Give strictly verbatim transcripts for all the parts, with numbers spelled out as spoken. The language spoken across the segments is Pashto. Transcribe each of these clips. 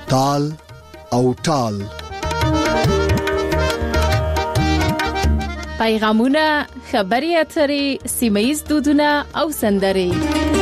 تال او ټال. پیغامونه، خبري اترې، سیمه‌ییز دودونه او سندرې.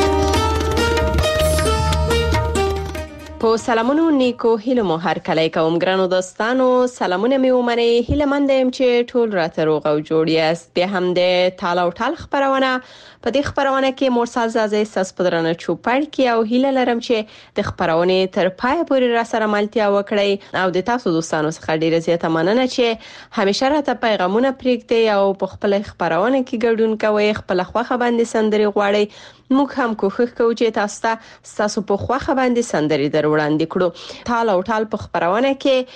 په سلامونو نیکو هیله مو هر کله کوم ګرانو دوستانو، سلامونه می ومنه. هیله مند یم چې ټول راته روغ او جوړ یاست. به هم د تال او ټال خبرونه په دې خبرونه کې مرسل زازه ساس پدرانه چوپړ کې او هیله لرم چې د خبرونه تر پای پورې را سره ملتیا وکړئ او د تاسو دوستانو څخه ډیره زیاته مننه چې همیشه راته پیغامونه پرېږدئ او په خپل خبرونه کې ګډون کوئ، خپل خوخه باندې سندري غواړئ. موږ هم کوښښ کوو چې تاسو ته تاسو په خوخه باندې سندري در وړاندې کړو. تال او ټال په خبرونه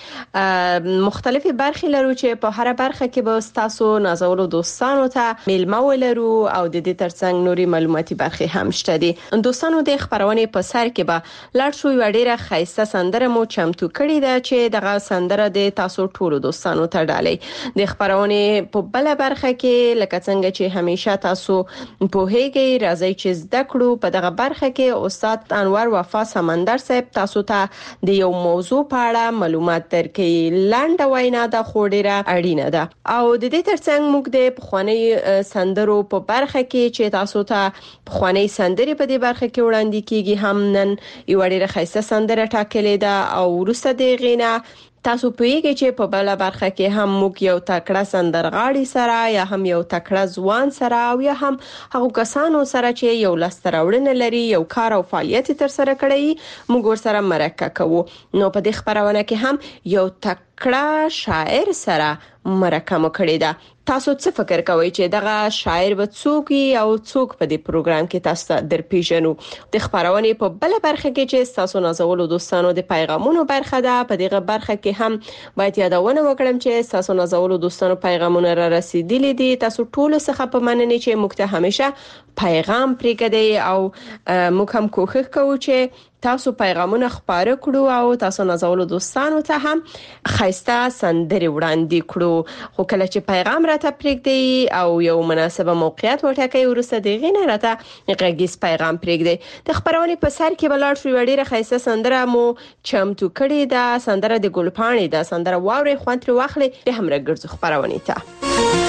کې مختلفي برخې لرو چې په هر برخه کې به تاسو نازولو دوستانو ته میلمه ولرو او د دې ترڅنګ نوري معلوماتي برخې هم شته دي. دوستانو د خبرونه په سر کې به لاړ شو یو ډیره خاصه سندره مو چمتو کړې ده چې دغه سندره د تاسو ټولو دوستانو ته ډالۍ. د خبرونه په بل برخه کې لکه څنګه چې همیشه تاسو په هیګي راځي چې زده کړو. په دغه برخه کې استاد انور وفا سمندر صاحب تاسو ته د یو موضوع په اړه معلومات درکړي. لاندې وینا د خوډیره اړینه ده او د دې ترڅنګ موږ د پخوانی سندرو په برخه کې چې تاسو ته پخوانی سندري په دې برخه کې وړاندې کیږي هم نن یو ډیره خاصه سندره ټاکلې ده او ورسته د غینا تاسو پوهیږئ چې په بل برخه کې هم موږ یو تکړه سندرغاړي سره یا هم یو تکړه ځوان سره او یا هم هغه کسانو سره چې یو لستراوړنه لري، یو کار او فعالیت تر سره کړی، موږ ورسره مرکه کوو. نو په دې خبرونه کې هم یو تکړه شاعر سره مرکه مو کړې ده. تاسو څه فکر کوئ چې دغه شاعر به څوک او څوک په دې پروګرام کې تاسو در پیژنو؟ د خبرونه په بل برخه کې چې تاسو نازولو دوستانو د پیغامونو برخه ده، په دغه برخه کې هم باید یادونه وکړم چې تاسو نازولو دوستانو پیغامونه را رسیدلي دي. تاسو ټول څخه په مننه چې موږ ته همیشه پیغام پرېږدئ او موږ هم کوښښ کوو چې تاسو پیغامونه خپاره کړو او تاسو نازولو دوستانو ته هم خاصه سندري وړاندې کړو. خو کله چې پیغام راته پرېږدئ او یو مناسبه موقعیت وټاکئ ورسته دغه نه راته غږیز پیغام پرېږدئ. د خبرونه په سر کې بلار شو ډیره خاصه سندره مو چمتو کړې ده. سندره د ګلپاڼې ده. سندره واوري خوند تر واخلي به هم راګرځو خبرونه ته.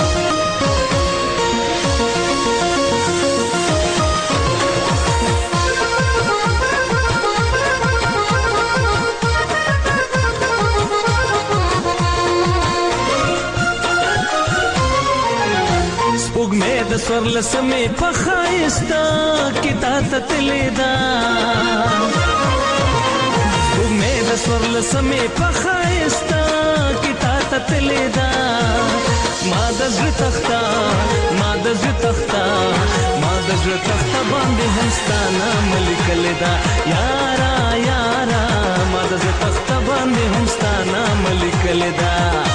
وګمې د سورل سمې په خایستا کې تا تتلې دا وګمې د سورل سمې په خایستا کې تا تتلې دا ما د زړه تختا ما د زړه تختا ما د زړه تختا باندې همستانه ملکل دا یارا یارا ما د زړه تختا باندې همستانه ملکل دا.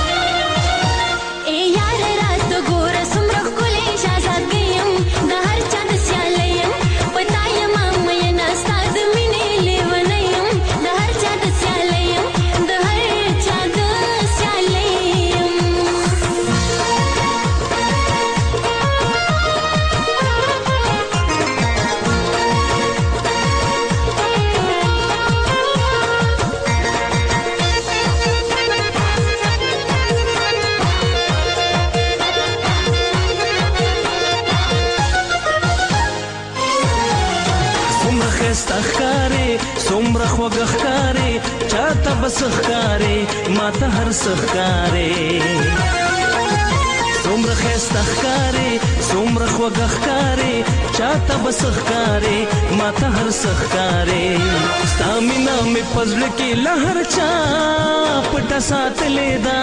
څومره خوګخکاري چاته بسخکاري ماته هر سخکاري څومره خستخکاري څومره خوګخکاري چاته بسخکاري ماته هر سخکاري ستامینا می پزړ کې لهر چا پټه ساتلې دا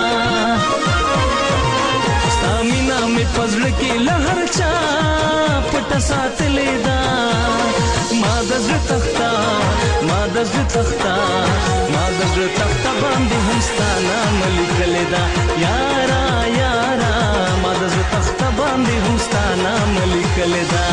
ستامینا می پزړ کې لهر چا پټه ساتلې دا ما د زړه تختا ما د زړه تختا ما د زړه تختا باندې همستانه ملکل دا یارا یارا ما د زړه تختا باندې همستانه ملکل دا.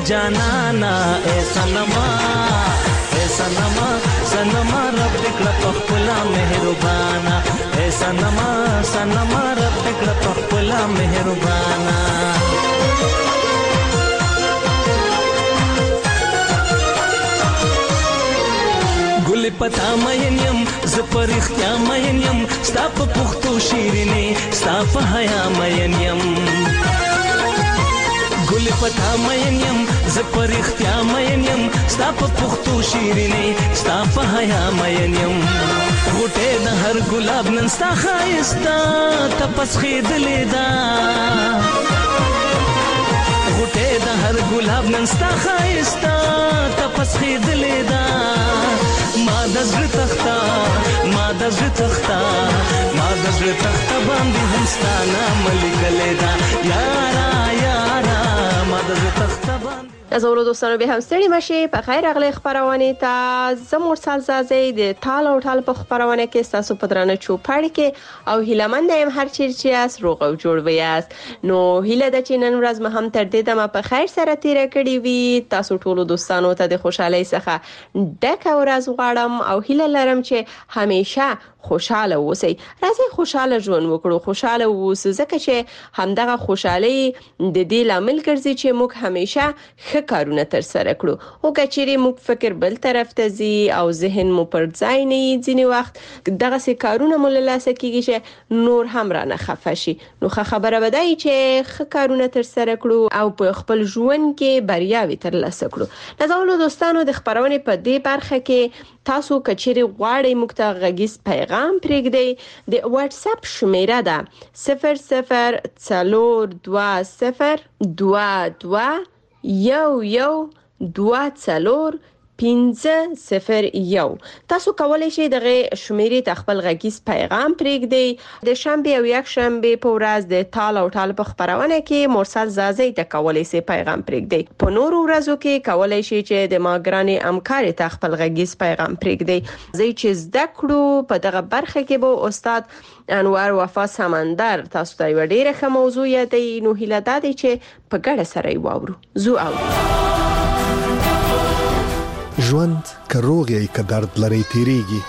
جانانا اے سنما اے سنما سنما رب دکړه پخپلا مهربانا اے سنما سنما رب دکړه پخپلا مهربانا ګل پتا مې يم ز پر اختیا مې يم ستا په پختو شیرینه ستا په حیا مې يم ګل پتا مې يم ز پر اختیا مې يم ستا په پختو شیرینه ستا په حیا مې يم غټه د هر ګلاب نن ستا خایستا تپس خېدلې دا غټه د هر ګلاب نن ستا خایستا تپس خېدلې دا ما دزر تختا ما دزر تختا ما دزر تختا باندې همستانه ملک لیدا یارا یارا ما دزر تختا باندې زموږ دوستانو به هم ستړي مشي په خیر اغلی خبرونه ته زموږ سالزازي د تال او ټال په خبرونه کې تاسو په درانه چوپړ کې او هیلمند هم هر چیرې اس روغ او جوړ ویاست نو هیله د چینن ورځ مهم تر دې دمه په خیر سره تیر کړی وي تاسو ټول دوستانو ته د خوشحالي څخه ډک ورځ غواړم او هیله لرم چې همیشه خوشاله اوسئ راځي خوشاله ژوند وکړو خوشاله اوسئ ځکه چې همدغه خوشحالي د دې لامل ګرځي چې موږ همیشه ښه کارونه تر سره کړو او کچېرې موږ فکر بل طرف ته زی او ذهن مو پر ځای نه ځینی وخت دغه سې کارونه مول لاسه کیږي چې نور هم را نه خفه شي نو خبره بدای چې ښه کارونه تر سره کړو او په خپل ژوند کې بریاوي تر لاسه کړو نازولو دوستانو د خبرونه په دې برخه کې تاسو کچېرې غواړئ موږ ته غږیز پیغام پرېږدئ د واتس اپ شمیره ده صفر صفر څلور دوه صفر دوه دوه یو یو دوه څلور پنځه صفر یو تاسو کولای شئ دغه شمیرې ته خپل غږیز پیغام پرېږدئ د شنبه او یک شنبه په ورځ د تال او ټال په خبرونه کې مرسل زازي ته کولای شئ پیغام پرېږدئ په نورو ورځو کې کولای شئ چې د ماګرانې همکار ته خپل غږیز پیغام پرېږدئ زه چې زده کړو په دغه برخه کې به استاد انوار وفا سمندر تاسو ته یو ډیره ښه موضوع یادې نو هیله ده چې په ګډه سره یې واورو زو او ژوند که روغ یې که درد لري تیریږي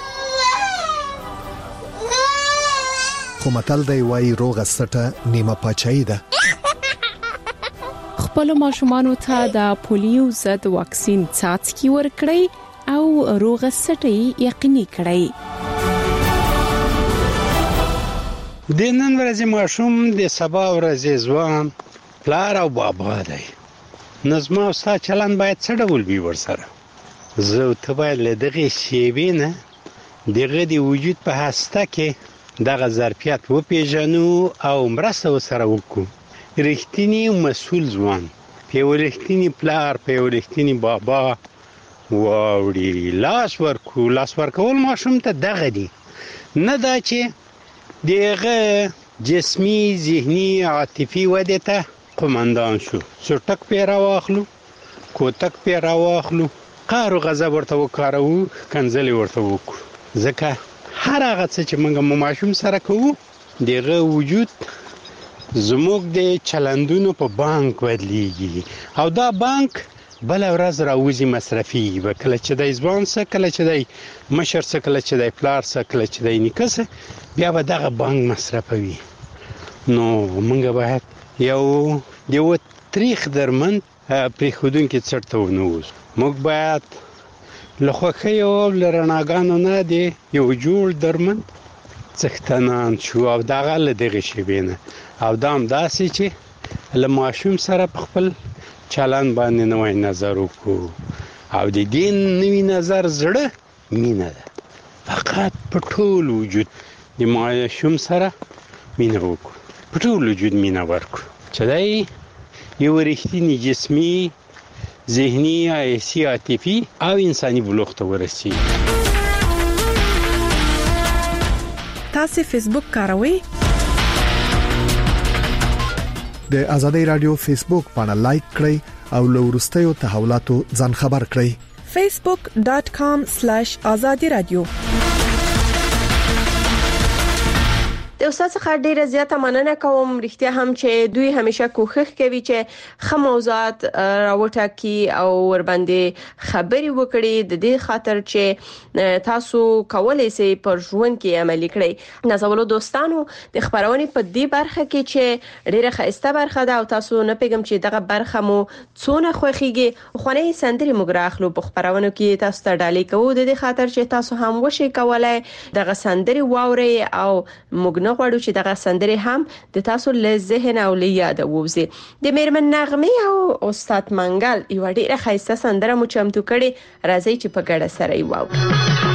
خو متل دی وایي روغه سټه نیمه پاچاهي ده خپل ماشومانو ته د پولیو ضد واکسین څاڅکي ورکړئ او روغه سټه یقیني کړئ د نن ورځې ماشوم د سبا ورځې ځوان پلار او بابا دی نظم او ستا چلند باید څه ډول وي ورسره زه ته باید له دغه شیبې نه دغه د وجود په هسته کې دغه ظرفیت وپېژنو او مرسته ورسره وکړو رښتینی مسؤل ځوان په یو رښتینی پلار په یو رښتینی بابا واوړي لاس ورکو لاس ورکول ماشوم ته دغه دی نه دا چې دغه جسمی ذهني عاطفي وده ته قومندان شو سټک پیرا واخلو کوتک پیرا واخلو قهر او غضب ورته وکارو کنځلې ورته وکړو ځکه هر هغه څه چې موږ ماشوم سره کوو دغه وجود زموږ د چلندونو په بانک بدلیږي او دا بانک بل ورځ راوځي مصرفي وکړه چې د ځوان سره کله چې د مشر سره کله چې د پلار سره کله چې د نیکسه بیا به دغه بانک مصرفوي نو موږ باید یو یو تاریخ درمن پرې خودون کې څرته ونوز موږ باید لخوخه یو لرناګانو نه دی یو جوړ درمن څښتنان شو او دغه له دغه شی بینه او دام داسې چې لماشوم سره خپل چلن باندې نوې نظر وکړو او د دین نوې نظر زړه مینه ده فقط په ټول وجود د ماشوم سره مینه وکړو په ټول وجود مینه ورکړو چې دای یو رښتینی جسمی ذهنی حسي عاطفي او انساني بلوغ ته ورسي تاسو فیسبوک کاروئ د آزادۍ رادیو فیسبوک باندې لایک کړئ او له ورستیو تحولاتو ځان خبر کړئ facebook dot com slash azadi radio د له استاد څخه ډیره زیاته مننه کوم. رښتیا هم چې دوی همیشه کوښښ کوي چې خه موضوعات راوټاکي او ور باندې خبري وکړي د دې خاطر چې تاسو کولای شئ پر ژوند کې عملي کړئ. نازولو دوستانو د خبرونه په دې برخه کې چې ډیره ښایسته برخه ده او تاسو نه پیغام چې دغه برخه مو څونه خوخيږي خو نه سندري مګراخلو په خبرونه کې تاسو ته ډالۍ کوو د دې خاطر چې تاسو هم وشي کولای دغه سندري واوري او موږ نه غواړو چې دغه سندري هم د تاسو له ذهن او له یاد ووزي. د میرمن نغمه او استاد منګل یو ډیره ښایسته سندره مو چمتو کړي راځي چې په ګډه سره یې واورو.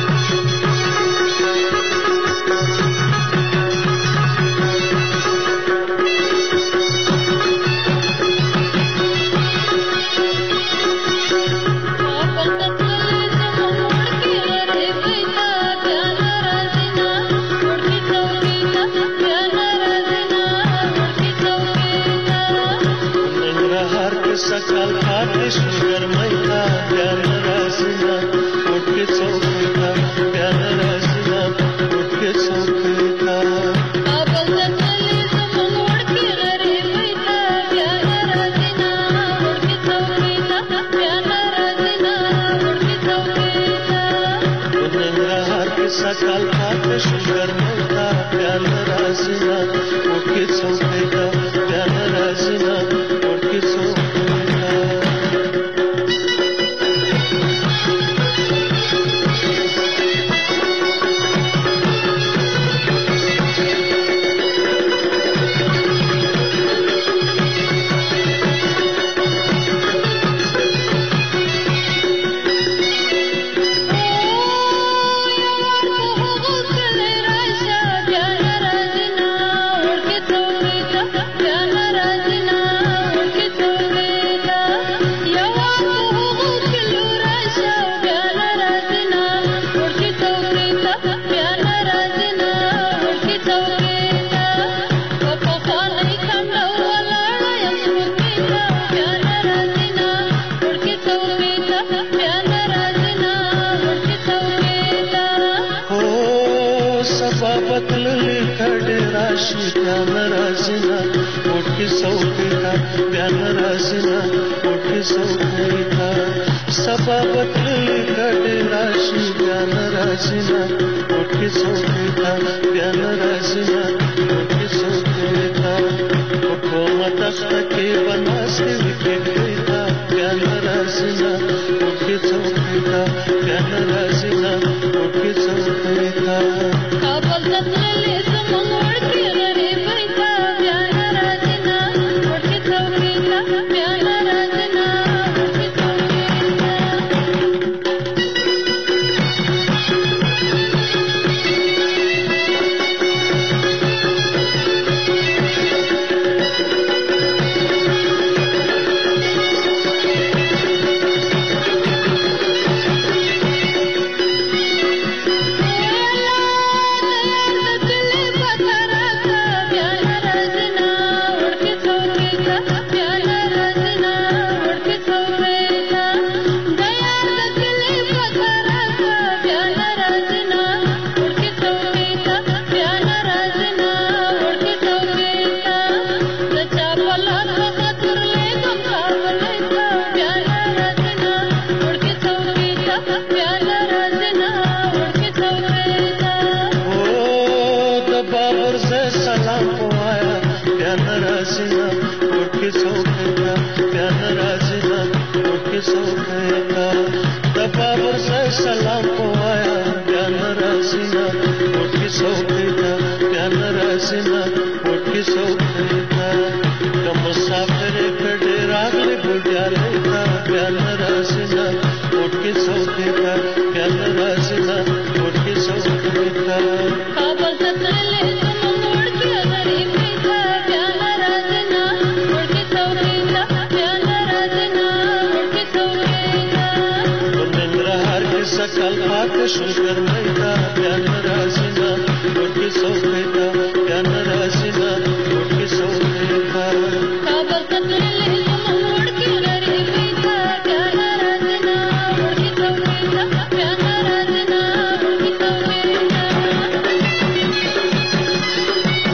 सकल आतिश गरमैता प्यार रासिना उठ के चौकीता प्यार रासिना उठ के चौकीता आबल तकली तुम उड़ के गरीबैता प्यार रासिना उठ के चौकीता प्यार रासिना उठ के चौकीता उन्नरा हर के सकल आतिश गरमैता प्यार रासिना उठ के चौकीता प्यार रासिना उठ के चौकीता प्यान रासिना उठ के सौकीता प्यान रासिना उठ के सौकीता सबाबत कट राशि प्यान रासिना उठ के सौकीता प्यान रासिना उठ के सौकीता हुकूमत के बनास के विकेता प्यान रासिना उठ के सौकीता प्यान रासिना उठ के सौकीता काबल तकले सलाम को आया प्यान रासिना उठ के सौकीता प्यान रासिना उठ के सौकीता कम मुसाफिर खड़े रागले बुढ़िया लेता प्यान रासिना उठ के सौकीता प्यान रासिना उठ के सौकीता काबल तकले तुम उड़ के गरीबैता प्यान रासिना उठ के सौकीता प्यान रासिना उठ के सौकीता सकल आतिश गरमैता प्यान रासिना उठ के सौकीता प्यान रासिना उठ के सौकीता काबल तकले तुम उड़ के गरीबैता प्यान रासिना उठ के सौकीता प्यान रासिना उठ के सौकीता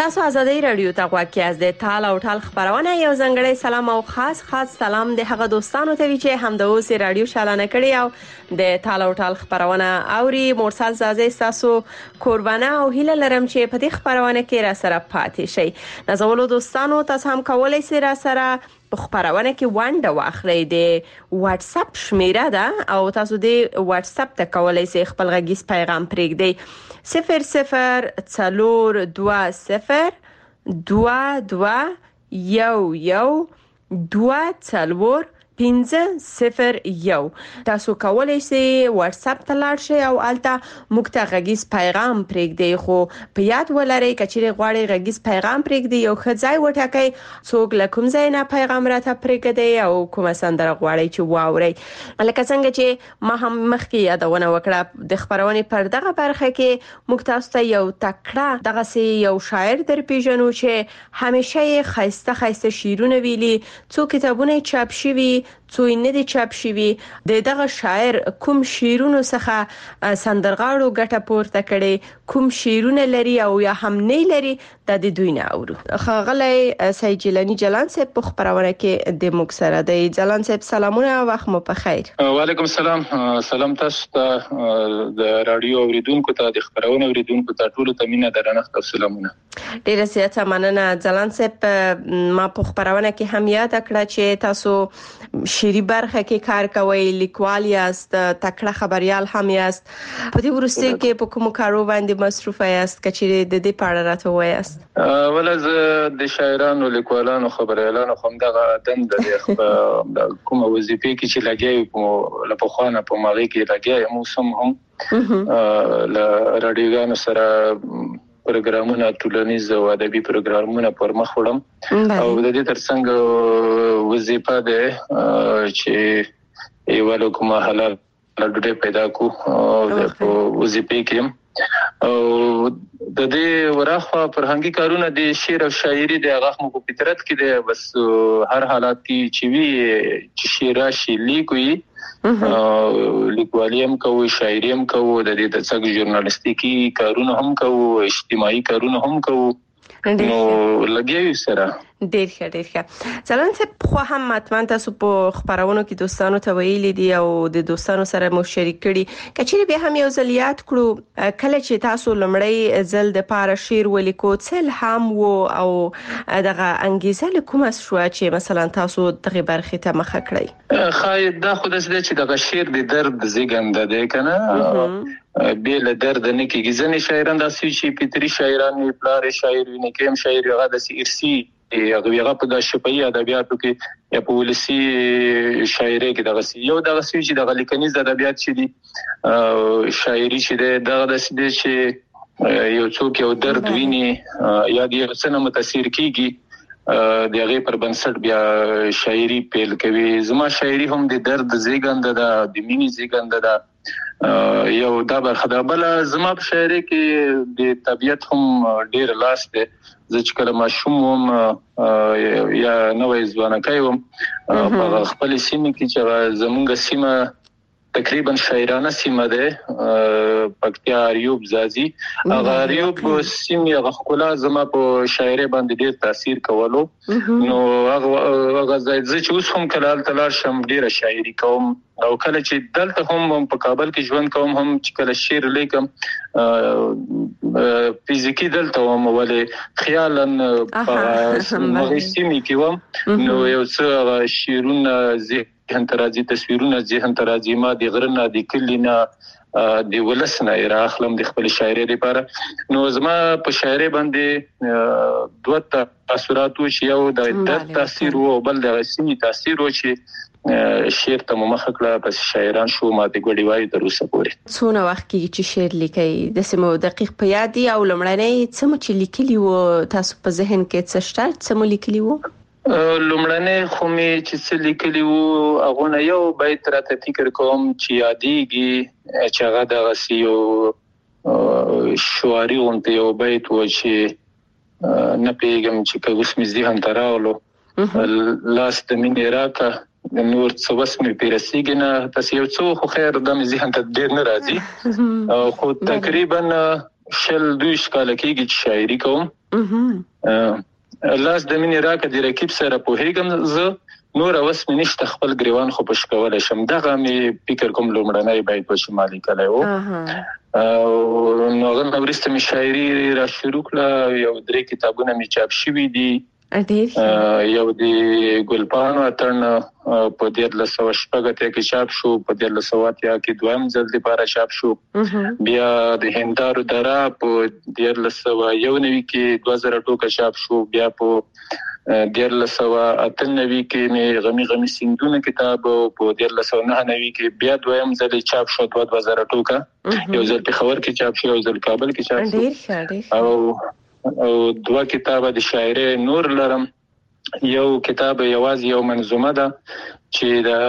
تاسو ازادي رادیو ته غواړئ از د تال او ټال خبرونه یو ځنګړی سلام او خاص خاص سلام د هغه دوستانو ته چې هم د اوس رادیو شالانه کړی او د تال او ټال خبرونه اوري مرسل زازي تاسو قربانه او هیله لرم چې په دې خبرونه کې را سره پاتې شئ. نازولو دوستانو تاسو هم کولای شئ را سره په خبرونه کې ونده واخلئ. د واتس اپ شمیره ده او تاسو د واتس اپ ته کولای شئ خپل غږیز پیغام پرېږدئ. صفر صفر څلور دوه صفر دوه دوه یو یو دوه څلور پنځه صفر یو. تاسو کولای شئ واتس اپ ته لاړ شئ او الته موږ ته غږیز پیغام پرېږدئ، خو په یاد ولرئ کچېرې غواړئ غږیز پیغام پرېږدئ یو ښه ځای وټاکئ، څوک له کوم ځای نه پیغام راته پرېږدئ او کومه سندره غواړئ چې واورئ. لکه څنګه چې ما هم مخکې یادونه وکړه د خبرونې پر دغه برخه کې موږ تاسو ته یو تکړه دغسې یو شاعر در پیژنو چې همیشه یې ښایسته ښایسته شعرونه ویلي، څو کتابونه چاپ شوي څو نه دي چاپ شوي. د دغه شاعر کوم شعرونو څخه سندرغاړو ګټه پورته کړي، کوم شعرونه لري او یا هم نه لري، د دې دوی نه اورو. ښاغلی سید جیلانی جلان صاحب په خبرونه کې د موږ سره دی. جلان صاحب سلامونه، وخت مو په خیر. وعلیکم السلام. سلام تاسو ته، د رادیو اوریدونکو ته، د خبرونه اوریدونکو ته ټول ته مینه درنښت او سلامونه. ډیره زیاته مننه جلان صاحب. ما په خبرونه کې هم یاد کړه چې تاسو شعري برخه کې کار کوي، لیکوال یاست، تکړه خبريال هم یاست. په دې ورسته کې په کوم کارو باندې مصروف یاست کچې د دې پاړه راته وایاست؟ ولز د شاعرانو، لیکوالانو، خبريالانو هم دغه دند د کوم وظیفه کې چې لګي په لپخوانه په ماغي کې لګي موسم هم ل رادیوګانو سره پروګرامونه، ټولنیز او ادبي پروګرامونه پر مخ وړم او د دې ترڅنګ وظیفه ده چې یو کومه حلال ډوډۍ پیدا کو او د وظیفه کې او د دې ورخه فرهنګي کارونه د شعر او شاعري د هغه مو په فطرت کې ده، بس هر حالات کې چې وی چې شعر شي لیکوي، لیکوالي هم کوو، شاعري هم کوو، د دې د څنګه ژورنالیستیکي کارونه هم کوو، اجتماعي کارونه هم کوو، نو لګیو سره. ډیر ښه ډیر ښه. ځلان څه خو هم متمن تاسو په خبرونو کې دوستانو ته ویلي دي او د دوستانو سره مو شریک کړي، کچېرې به هم یو ځل یاد کړو کله چې تاسو لمړی ځل د پاره شعر ولیکو څل هم وو او دغه انګیزه له کومه شو چې مثلا تاسو دغه برخه ته مخه کړی؟ خای دا خو د دې چې دغه شعر د درد زیږنده دی کنه، بیل درد نه کېږي. ځنې شاعران داسې چې فطري شاعران پلار شاعر وي، نه کوم شاعر هغه د ارسی هغه هغه په د شپږی ادبیاتو کې یا په ولسی شاعري کې دغه یو دغه چې د لیکنیز ادبیات چې دي شاعري چې دغه د سې چې یو څوک یو درد ویني یا د یو څه متاثر کیږي د هغه پر بنسټ بیا شاعري پیل کوي. زما شاعري هم د درد زیږنده ده، د مینې زیږنده ده. یو دا برخه ده. بل زما په شاعري کې د طبيعت هم ډیر لاس ده. زه چې کله ماشوم وم یا نوې ځوانکای وم په خپل سیمه کې چې زمونږ سیمه تقریبا شاعرانه سیمه ده، پکتیا اریوب زازي، هغه اریوب سیمه هغه خلا زما په شاعري باندې ډیر تاثیر کولو. نو هغه ځای چې اوس هم کله تلل شم ډیره شاعري کوم او کله چې دلته هم په کابل کې ژوند کوم هم چې کله شعر لیکم فزیکی دلته هم ولې خیالاً په مغه سیمه کې وم، نو یو څه شعرونه ذهن ته راځي، تصویرونه ذهن ته راځي، ما د غرنه د کلینا د ولسنه راخلم د خپل شاعري لپاره. نو زما په شاعري باندې دوه تاثیرات و چې یو د تاثیر او بل د سیمې تاثیر و چې شعر ته مخ کړه، پس شاعران شو ماته ګډي وای تر اوسه پورې. څونه وخت کې چې شعر لیکي د سمو دقیق په یاد دی او لمړنۍ څه مو چې لیکلی و تاسو په ذهن کې څه شته څه مو لیکلی و؟ لمړنۍ خو مې چې څه لیکلی وو هغه نه یو بیت راته فکر کوم چې یادېږي چې هغه دغه یو شعاري غونډه یو بیت و چې نه پیګم چې کوس مې ذهن ته راغلو، لاس د مینې راکه نور څه وس مې پیرسیږي نه، تاسو یو څو خو خیر د مې ذهن ته ډیر نه راځي خو تقریبا شل دوی کال کېږي چې شاعري کوم. لاس د مینې راکه د رقیب سره پوهېږم زه نور اوس مې نشته خپل ګریوان خو پش کولی شم. دغه مې فکر کوم لومړنی بیت و چې ما لیکلی و. نو هغه نه وروسته مې شاعري را شروع کړه. یو درې کتابونه مې چاپ شوي دي. یو د ګلپاڼو اتڼ په دیارلس سوه شپږ اتیا کې چاپ شو، په دیارلس سوه اتیا کې دویم ځل لپاره چاپ شو. بیا د هندارو دره په دیارلس سوه یو نوي کې دوه زره ټوکه چاپ شو. بیا په دیارلس سوه اته نوي کې مې غمي غمي سیندونه کتاب او په دیارلس سوه نهه نوي کې بیا دویم ځل چاپ شو دوه دوه زره ټوکه. یو ځل پېښور کې چاپ شو، یو ځل کابل کې چاپ شو. او او دوه کتابه د شاعري نور لرم. یو کتاب یوازې یو منظومه ده چې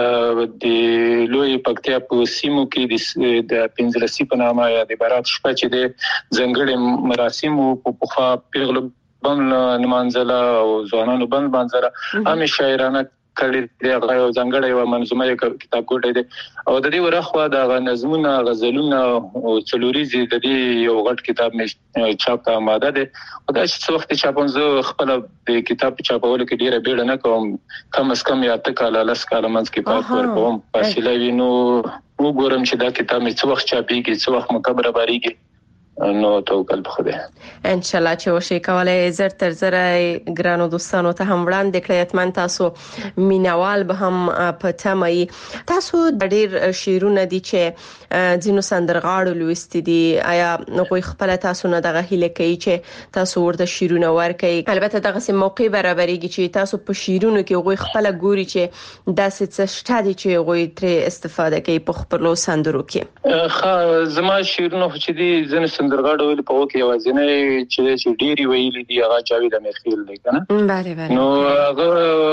د لوی پکتیا په سیمو کې د پنځلسي په نامه یا د برات شپه چې د ځنګړي مراسمو په پخوا پیغلو بند نمانځله او ځوانانو بند بانځله هم شاعرانه کړي دی. هغه یو ځنګړی یو منظومه کتاب کوټی دی. او د دې ورخوا د نظمونه غزلونه او څلوریزې د دې یو غټ کتاب مې چاپ ته آماده دی. او دا چې څه وخت چاپم زه خپله د کتاب په چاپولو کې ډېره بیړه نه کوم. کم از کم یا اته کاله لس کاله منځ کې پات ورکوم. فاصله وي نو وګورم چې دا کتاب مې څه وخت چاپېږي، څه وخت مکبره بارېږي. نو توکل په خدای. ان شاء الله چې وشي کولای زر تر زر ګرانو دوستانو ته هم وړاندې کړئ. اتمن تاسو مینوال به هم په تمه تاسو د ډېر شعرونه دي چې ځینو سندرغاړو لوستي دي. آیا نو خپل تاسو نه دغه هیله کوي چې تاسو ورته شعرونه ورکړئ؟ البته دغه سم موقع برابرېږي چې تاسو په شعرونو کې غوي خپل ګوري چې داسې څه شته دي چې غوي تر استفاده کوي په خپل سندرو کې. ښه زما شعرونه چې دي ځنه سندرغاړو ویل په وکه یوازینه چې چې ډيري ویلي دي هغه جاوید امیرخیل دی کنه. بله بله. نو هغه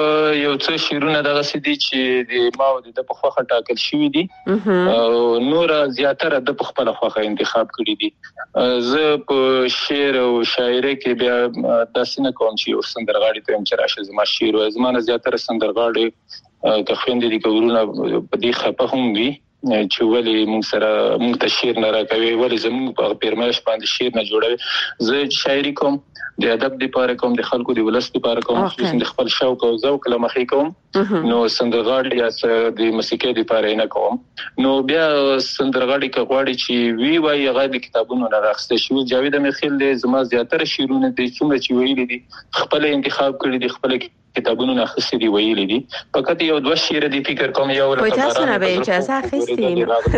یو څه شعرونه دغه سدي چې د ماو د په خوخه ټاکل شوی دي او نور زیاتره د په خپل خوخه انتخاب کړی دي. زه په شعر او شاعري کې بیا داسې نه کوم چې یو سندرغاړي ته هم چې راشه زما شعر او زما زیاتره سندرغاړي که خويندې دي کورونه په دې خپه هم وي چې ولې موږ سره موږ ته شعر نه راکوي، ولې زموږ په پیرمایش باندې شعر نه جوړوي. زه شاعري کوم د ادب لپاره کوم، د خلکو د ولست لپاره کوم، خصوصا د خپل شوق او ذوق لمخې کوم. نو سندرغاړي یا د موسیقۍ لپاره نه کوم. نو بیا سندرغاړي کغواړي چې وی وای هغه د کتابونو نه راخسته شو. جاوید امیرخیل زما زیاتره شعرونه د څومره چې ویلي دي خپل انتخاب کړی دي، خپل کتابونو نه خسته دي ویلي دي. فقط یو دوه شعر دي فکر کوم یو لکه تاسو نه به اجازه اخیستین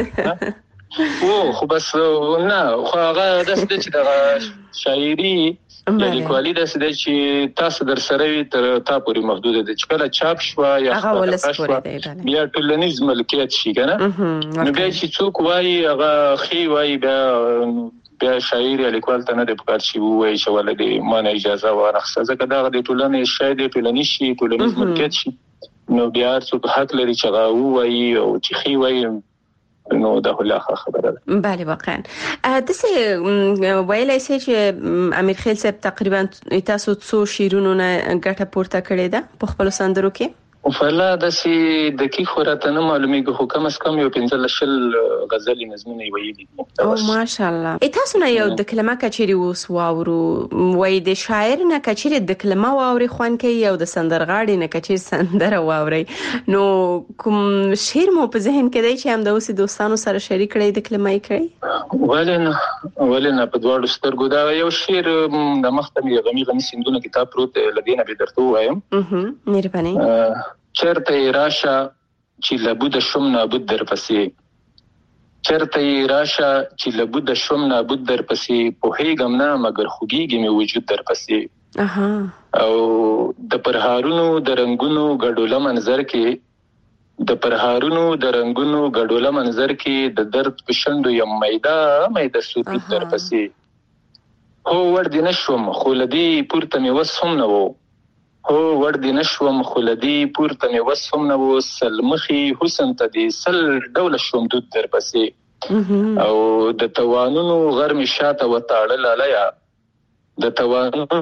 او خو بس نه خو هغه د څه چې د شاعري یا لیکوالي د څه چې تاسو در سره تر تا پورې محدود دي. چې کله چاپ شو یا بیا ټولنیز ملکیت شي کنه نو بیا چې څوک وایي هغه خي وایي بیا بیا شاعر یا لیکوال ته نه د پکار شي وایي چې ولدي ما نه اجازه ورخصه ځکه دا د ټولنې شاید ټولنیز شي ټولنیز ملکیت شي. نو بیا څوک حق لري چې هغه وایي او چې خي وایي نو دا هله خبره ده. بله واقعا د څه ویلای شي چې امیرخیل صاحب تقریبا تاسو څو شیرونو نه ګټه پورته کړې ده په خپل سندرو کې؟ فلا د سي د کی خورته نه معلومیږي خو کم از کم یو پنځه لشل غزلي نظمونه ویلي دي. او ماشاءالله. تاسو نه یو د کلمه کچيري وس واورو وای د شاعر نه کچيري د کلمه واوري خوان کوي او د سندرغاړي نه کچيري سندره واوري. نو کوم شعر مو په ذهن کې دی چې هم د اوسې دوستانو سره شریک کړئ د کلمه یې کړئ؟ ولنه ولنه په دواړو سترګو دا یو شعر د مختمي غمي غمي سندونه کتاب پروت لدينا به درته وایم. اها مهرباني. چرته راشه چې لبود شوم نابود در پسې، چرته راشه چې لبود شوم نابود در پسې، په هیګم نه مگر خوګيږي می وجود در پسې. اها او د پرهارونو د رنگونو ګډوله منظر کې، د پرهارونو د رنگونو ګډوله منظر کې د درد پښندو یم میدا میدا سود در پسې. هو ور دي نشوم خولدي پورته می وسوم نه وو، هو ور دي نشوم خولدي پورته می وسوم نه وو، سلمخي حسن ته دي سل ډول شوم دود در پسې. او د توانونو غرم شاته وتاړل لالیا، د توانونو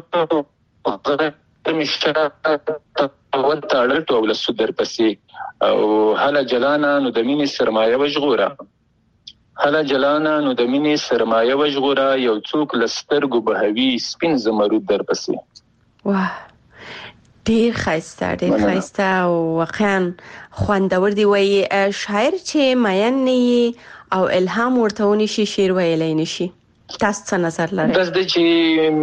غرم شاته وتاړل ټول سود در پسې. او هله جلانا نو د مینې سرمایه وجغوره، هله جلانا نو د مینې سرمایه وژغوره یو څوک لسترګو بهوي سپین زمرود در پسې. واه ډیر خسته ډیر خسته او واقعا خوندور دی. وای شاعر چې ماین نه او الهام ورته ونشي شعر ویلای نشي، تاسو څه نظر لرئ؟ داس د چې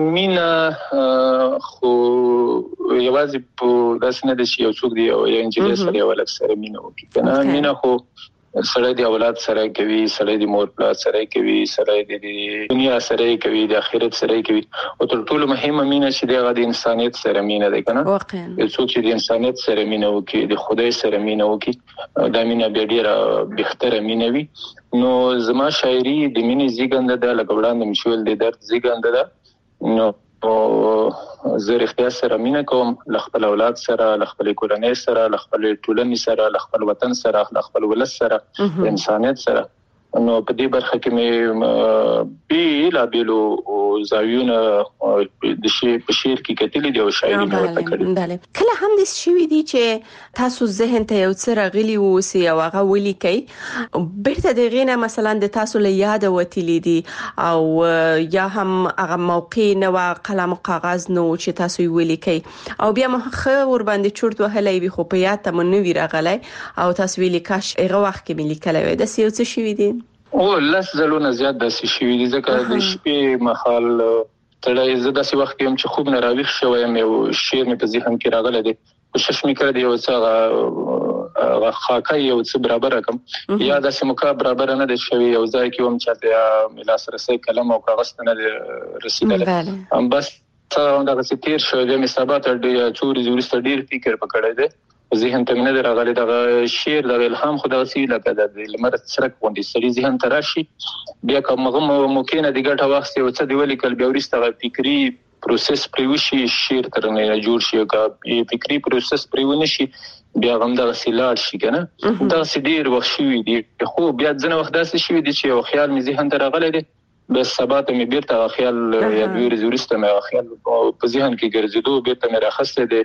مینا خو یوازې په داس نه د یو څوک دی او یو انجینر سره یو لک سره مینا وکړي کنه. مینا خو سړی د اولاد سره کوي، سړی د مور پلار سره کوي، سړی د دنیا سره کوي، د آخرت سره کوي، او تر ټولو مهمه مینا چې د انسانیت سره مینا ده کنه. واقعا څوک چې د انسانیت سره مینا وکړي، د خدای سره مینا وکړي، دا مینا به ډیره بهتره مینا وي. نو زما شاعري د مینې زیږنده ده، لکه وړاندې مشول د درد زیږنده ده. نو او زه رښتیا سره مینه کوم، له خپل اولاد سره، له خپل کورنۍ سره، له خپل ټولنې سره، له خپل وطن سره، له خپل ولس سره، انسانیت سره. نو په دې برخه کې مې بیلا بیلو زاویونه د شی په شعر کې کتلې دی او شاعري مې ورته کړې. بله کله هم د شوي دي چې تاسو ذهن ته یو څه راغلي ووسی او هغه ولیکئ، بیرته د غینه مثلا د تاسو له یاد وتلی دي او یا هم هغه موقع نه و قلم او کاغذ نو چې تاسو یې ولیکئ او بیا مخه ور باندې چورت وهلای وي خو په یاد ته مونږ وی راغلی او تاسو ویل کاش هغه وخت کې مې لیکلای وای. د سیو څه شوي دي؟ او لس زلونه زیات داسې شوي دي ځکه د شپې مخال تړای زه داسې وخت کې هم چې خوب نه راویښ شوم یو شعر مې په ذهن کې راغلی دی، کوشش مې کړی دی یو څه هغه خاکه یو څه برابر کړم، یا داسې مکا برابر نه دی شوی، یو ځای کې هم چې د لاس رسۍ قلم او کاغذ ته نه رسیدلی، هم بس څه دغسې تېر شو. بیا مې سبا ته څو ورځې وروسته ډېر فکر پکړی دی، ذهن ته نه راغلی دغه شعر د الهام خو دغه لکه د لمر څرک غوندې سړي ذهن ته راشي، بیا کوم ممکن د ګټه وخت یو څه دی ولیکل، بیا وروسته فکري پروسس پرې وشي، شعر تر نه جوړ شي، که فکري پروسس پرې ونه شي بیا هم دغسې لاړ شي که نه. دغسې ډېر وخت شوي دي، خو بیا ځینې وخت داسې شوي دي چې یو خیال مې ذهن ته راغلی دی، بس سبا ته مې بیرته هغه خیال یا دوې ورځې وروسته مې هغه خیال په ذهن کې ګرځېدو بیرته مې راخستی دی،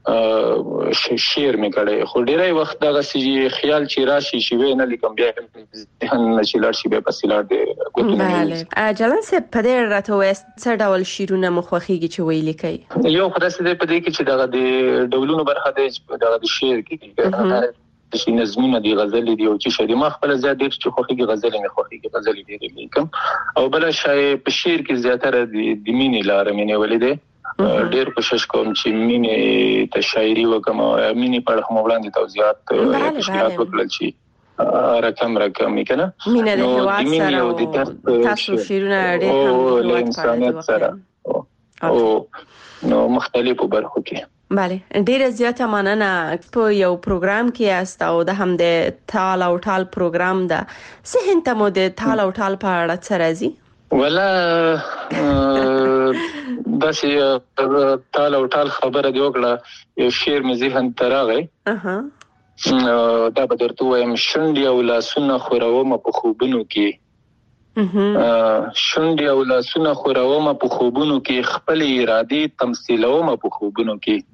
شعر مې کړی. خو ډیری وخت دغسې خیال چې راشي چې وی نه لیکم بیا ذهن نه چې لاړ شي بیا پسې لاړ دی ګوتونه مې بله. جلان صاحب په دې راته ووایاست څه ډول شعرونه مو خوښېږي چې ویې لیکئ؟ یو خو داسې دی په دې کې چې دغه د ډولونو برخه دی چې دغه د شعر کې چې نظمونه دي، غزلې دي او چې شعر ما خپله زیات ډېر چې خوښېږي غزلې مې خوښېږي، غزلې ډېرې لیکم. او بله شی په شعر کې زیاتره د مینې لاره مې نیولې دی، ډېر کوشش کوم چې مینې ته شاعري وکړم او مینې په اړه هم وړاندې توضیحات تشکیلات وکړل چې رقم رقم یې که نه مینه د هېواد سره او تاسو شعرونه ډېر هم له انسانیت سره او نو مختلفو برخو کې. بله ډیره زیاته مننه. په یو پروګرام کې یاست او د هم د تال او ټال پروګرام ده، ذهن ته مو د تال او ټال په اړه څه راځي؟ ولا داسې تال او ټال خبره دی وکړه، یو شعر مې ذهن ته راغی، دا به درته ووایم: شونډې او لاسونه ښورومه په خوبونو کې، شونډې او لاسونه ښورومه په خوبونو کې، خپلې ارادې تمثیلومه په خوبونو کې،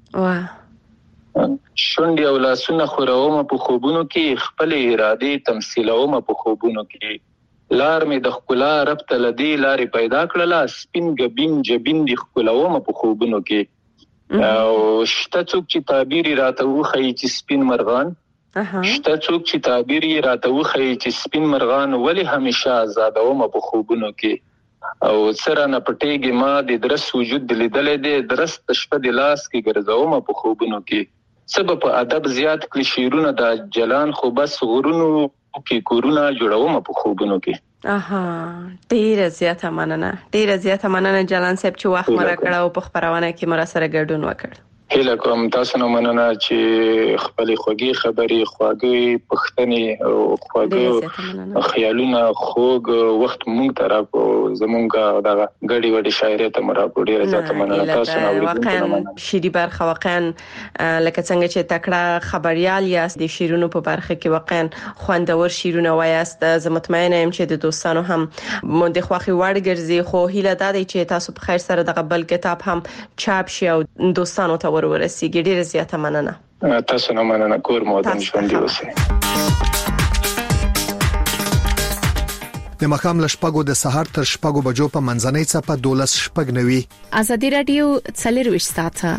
شونډې او لاسونه ښورومه په خوبونو کې، خپلې ارادې تمثیلومه په خوبونو کې، لار مې د ښکلا رب ته له دې لارې پیدا کړله، سپین ګبین جبین دې ښکلومه په خوبونو کې، او شته څوک چې تعبیر یې راته وښیي چې سپین مرغان، شته څوک چې تعبیر یې راته وښیي چې سپین مرغان ولې همیشه آزادومه په خوبونو کې، او څه رانه پټېږي ما د درس وجود د لیدلی دی، درس د شپه د لاس کې ګرځومه په خوبونو کې، څه به په ادب زیات کړي شعرونه د جلان، خو بس غرونو کې کورونه جوړومه په خوبونو کې. اها ډیره زیاته مننه، ډیره زیاته مننه جلان صاحب چې وخت مو راکړ او په خبرونه کې مو سره ګډون وکړ. هیله کوم تاسو نه مننه چې خپل خوږی خبرې، خواږی پښتنې او خواږه خیالونه خوږ وخت مونږ ته راکړو، زمونږ دغه ګډې وډې شاعرۍ ته مو راکړو، ډیره زیاته مننه. تاسو نه واقعا شعري برخه واقعا لکه څنګه چې تکړه خبريال یاست د شعرونو په برخه کې واقعا خوندور شعرونه وایاست. زه مطمئنه یم چې د دوستانو هم مو د خوښي وړ ګرځي، خو هیله ده چې تاسو په خیر سره دغه بل کتاب هم چاپ شي او دوستانو ته ورسیږي. ډیره زیاته مننه. تاسو نه مننه. کور مو ودان ژوندي اوسئ. د مخام لشپګو د سحر تر شپګو بجو په منځنۍ صفه دولس شپګ نوي. ازادي رادیو څلرويشت ساعته.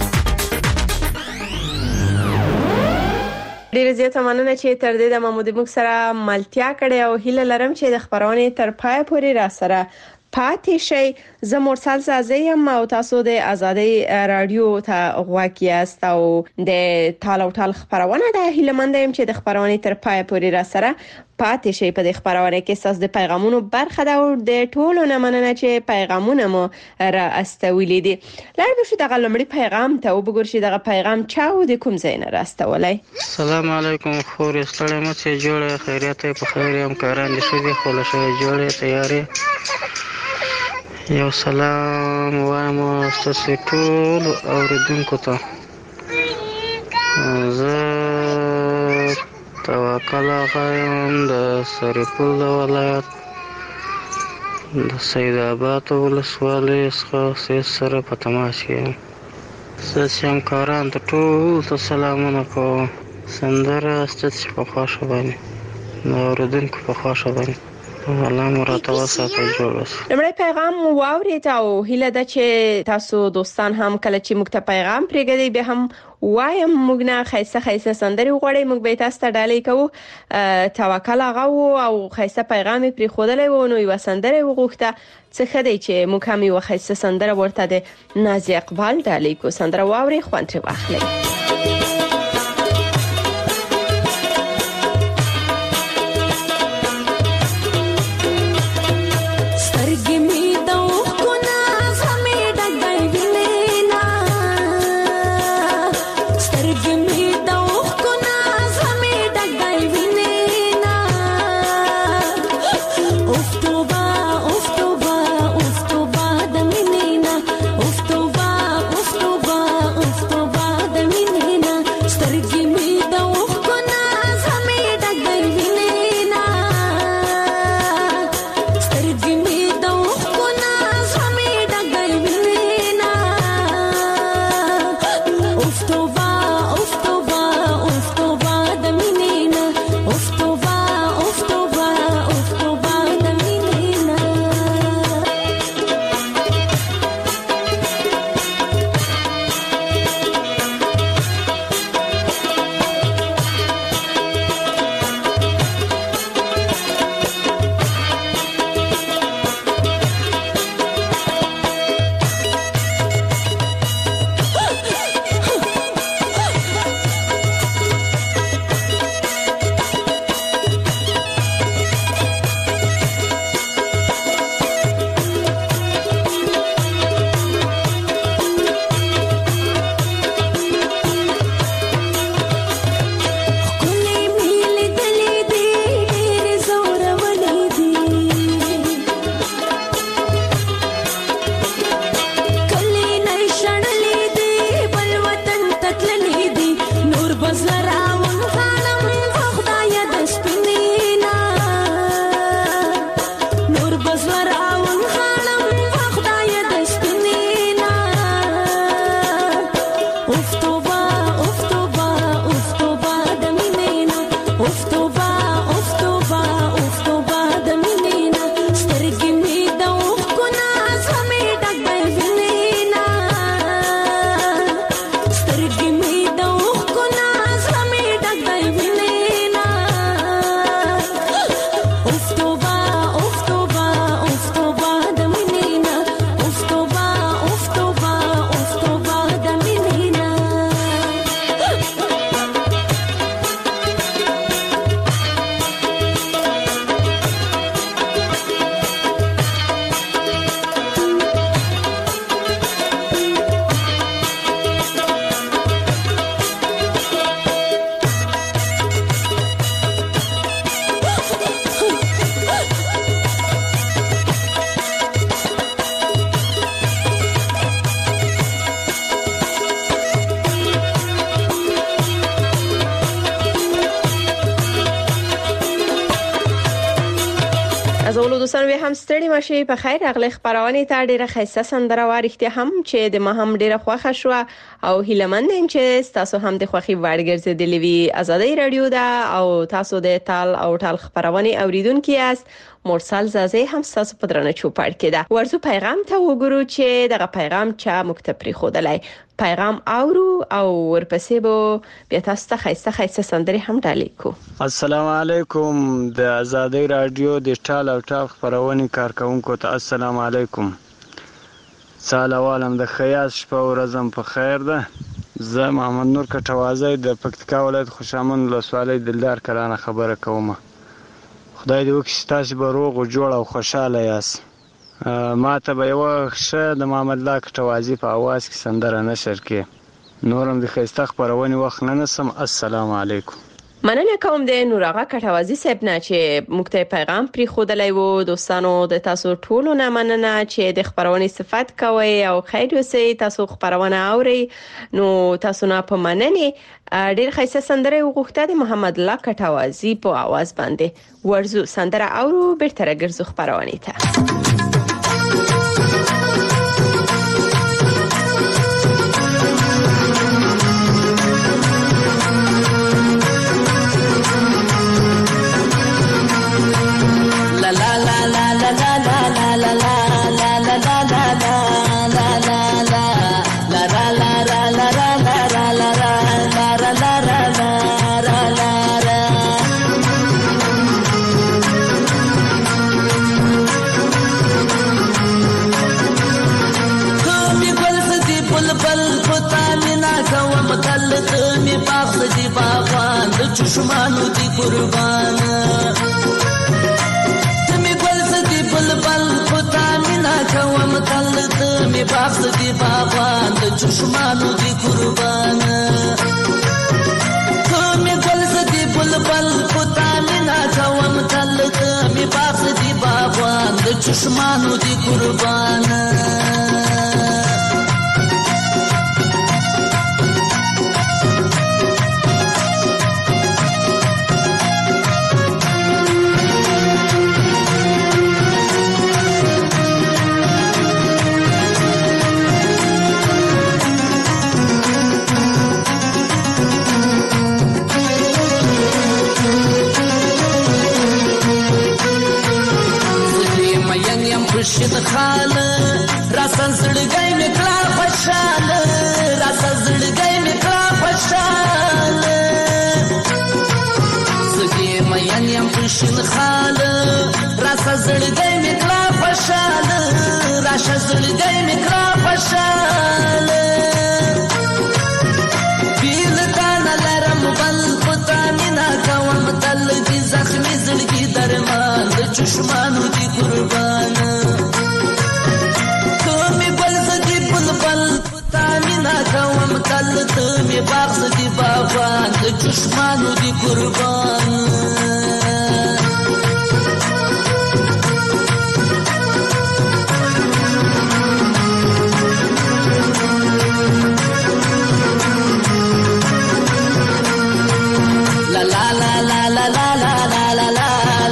ډیره زیاته مننه چې تر دې د محمود موږ سره ملتیا کړې او هیله لرم چې د خبرونه تر پای پورې را سره پاتې شي. زه مرسل زازیم او تاسو د ازادي رادیو ته غواړی است او د تالو تال خبرونه د هیلمندم چې د خبرونه تر پای پورې را سره پاتې شي. په د خبرونه کې تاسو د پیغامونو برخه ده او د ټولو نه مننه چې پیغامونه مو را استولې دي. لاره به شو د غلمړي پیغام ته وګورئ چې دغه پیغام چاو د کوم ځای نه راستولای. السلام علیکم خور استړی مې چې جوړه خیریت په خیر هم کاران دي شو دي خو له شوی جوړه تیاری یو سلام وایم تاسو ټول اوریدونکو ته. زه توکل غواړم د سرپل ولایت د سید آباد ولسوالۍ څخه سره په تماس کې. زه سم کاران ته ټول ته سلامونه کوم. سندره ستاسو په خوښه باندې نو اوریدونکو په خوښه باندې الله مرتبه ساتي جوړ وس. لمړی پیغام واورید او هیله ده چې تاسو دوستان هم کله چې موږ ته پیغام پرېږدي به هم وایم موږ نه خیسه خیسه سندري غوړې موږ به تاسو ته ډالۍ کوو. توکل هغه او خیسه پیغام پرې خودلې و نو یو سندري وغوښته څه خدای چې موږ هم یو خیسه سندره ورته د نازي اقبال ډالۍ کو. سندره واوري خوند واخلئ. از اولو دوستان به هم ستړي مشي په خیر اغلی خبرونه ته ډیره خیسه سندره وارخته هم چې د ما هم ډیره خوښه شو او هیلمند یم چې تاسو هم د خوخي وړګرځېدلې وي. ازادي رادیو دا او تاسو د تال او تال خبرونه اوریدونکو یاست. مرسل زازي هم تاسو په درنه چوپړ کې ده. ورزو پیغام ته وګورو چې دغه پیغام چا مکتب پری خودلای. پیغام اورو او ورپسې به بیا تاسو ته خیسته خیسته سندري هم ډالې کو. السلام علیکم د آزادۍ رادیو د ټال او ټاپ خبرونه کارکونکو ته السلام علیکم. سلام د خیاس شپه ورځم په خیر ده. زه محمد نور کټوازی د پکتیکا ولایت خوشامند ولسوالۍ دلدار کلانه خبره کوم. خدای دې وکړي تاسو به روغ او جوړ او خوشاله یاست. ما ته به یو ښه د محمد الله کټوازی په आवाज کې سندره نشر کې. نورم د خیسته خبرونه وخت نه نسم. السلام علیکم. مننه کوم د نور آقا کټوازی صاحب نه چې مکتب پیغام پری خودلای وو. دوستانو د تاسو ټولو نه مننه چې د خبرونه صفات کوي او خیر وسي تاسو خبرونه اوري. نو تاسو نه په مننه ډیر خیسه سندره وغوښته د محمد الله کټوازی په आवाज باندې. ورزو سندره اورو بیرته راګرځو خبرونه ته. چشمانو دی قربان تمی گل زدی بلبل پتا مینا کوم تل تمی باغ زدی باغوان د چشمانو دی قربان تمی گل زدی بلبل پتا مینا کوم تل تمی باغ زدی باغوان د چشمانو دی قربان. شد خاله راسن زړګي مې کلا خوشاله راسن زړګي مې کلا خوشاله سګي مې یم شد خاله راسن زړګي مې کلا خوشاله راسن زړګي مې کلا خوشاله بیل تان لرم بل پتا مینا کوم تل دي زخمي زړګي درمان د چشمانو دي قربان کوم کل ته می باغ دی باغوان د چشمانو دی قربان. لا لا لا لا لا لا لا لا لا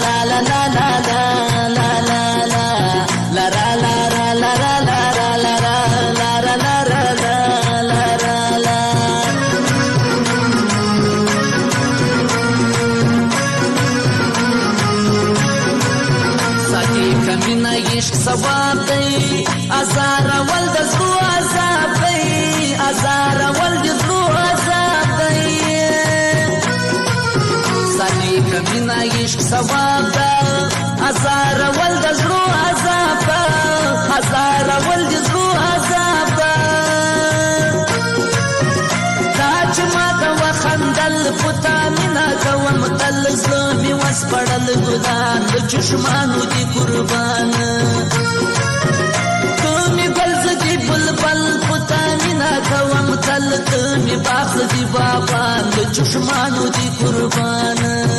ثواب دی ازار ول د زو عذاب دی ازار ول د زو عذاب دی سالي کمینا عشق ثواب دی ازار ول د زو عذاب ازار ول د زو عذاب کاچ ما د وخندل پتا مینا کوم تل زمي وس پړل ګلان د چشمانو دی قربان کوم تل تمی باغ دی بابا د چشمانو دی قربان.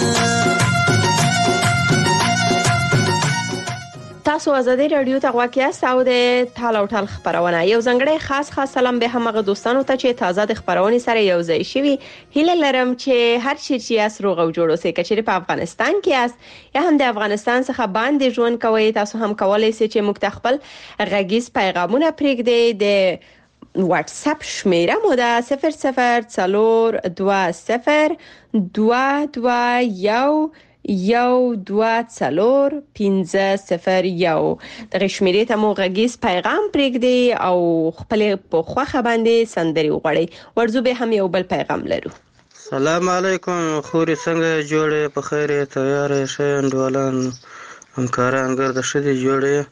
تاسو آزادۍ رادیو ته غواړئ او د ټال او ټال خبرونه یو ځنګړی خاص خاص سلام به همغه دوستانو ته چې تازه د خبرونه سره یو ځای شوي. هیله لرم چې هر چی چې اس روغ او جوړ اوسئ. کچېرې په افغانستان کې اس یا هم د افغانستان څخه باندې ژوند کوي تاسو هم کولای شئ چې مختخبل غږیز پیغامونه پرېږدئ. د واتس اپ شمیره مو ده صفر صفر څلور دوه صفر دوه دوه یو یو دوه څلور پنځه صفر یو. د شمیرې ته مو غږیز پیغام پرېږدي او خپل په خوخه باندې سندري وغوړي. ورزو به هم یو بل پیغام لرو. سلام علیکم خوري څنګه جوړې په خیر تیار شه انډولان همکاران ګرد شدي جوړې.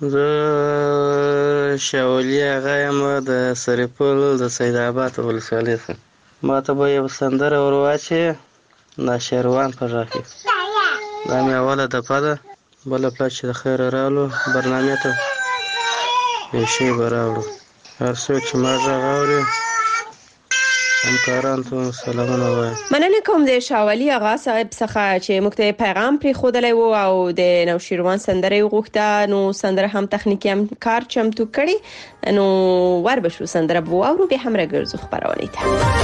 زه شاولیا غایم د سرپل د سید آباد ولسوالۍ څخه. ما ته به یو سندره ورواچي ناشروان په راکې. دا مې اوله دفعه ده. بله پلا چې د خیره راغلو برنامې ته یو شی به راوړو. هر څوک چې ما غږ اوري همکاران ته سلامونه وایم. مننه کوم د شاولي آغا صاحب څخه چې موږ ته پیغام پرې خودلې وو او د نوشیروان سندره غوښته. نو سندره هم تخنیکی هم کار چمتو کړي. نو ور بشو سندره بو او به هم راګرځو خبرونه ته.